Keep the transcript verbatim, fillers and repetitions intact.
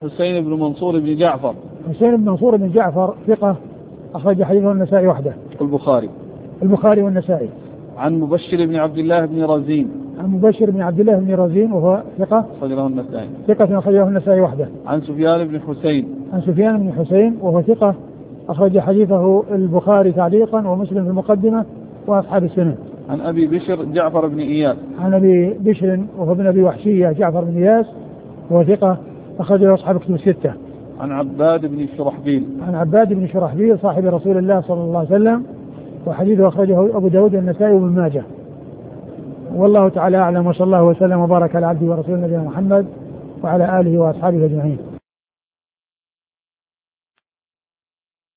حسين بن منصور بن جعفر. حسين بن منصور بن جعفر ثقة أخرج حديثه النسائي وحده. البخاري. البخاري والنسائي. عن مبشر بن عبد الله بن رزين. عن مبشر بن عبد الله بن رزين وهو ثقة أخرجه النسائي. ثقة أخرجه النسائي وحده. عن سفيان بن حسين. عن سفيان بن حسين وهو ثقة أخرج حديثه البخاري تعليقا ومسلم في المقدمة وأصحاب السنن. عن أبي بشر جعفر بن إياس. عن أبي بشر وهو ابن أبي وحشية جعفر بن إياس وهو ثقة أخرجه أصحاب كتب الستة. عن عباد بن شرحبيل. عن عباد بن شرحبيل صاحب رسول الله صلى الله عليه وسلم وحديثه أخرجه أبو داود النسائي وابن ماجه. والله تعالى أعلم، وصلى الله وسلم وبارك على عبده ورسوله نبينا محمد وعلى آله وأصحابه أجمعين.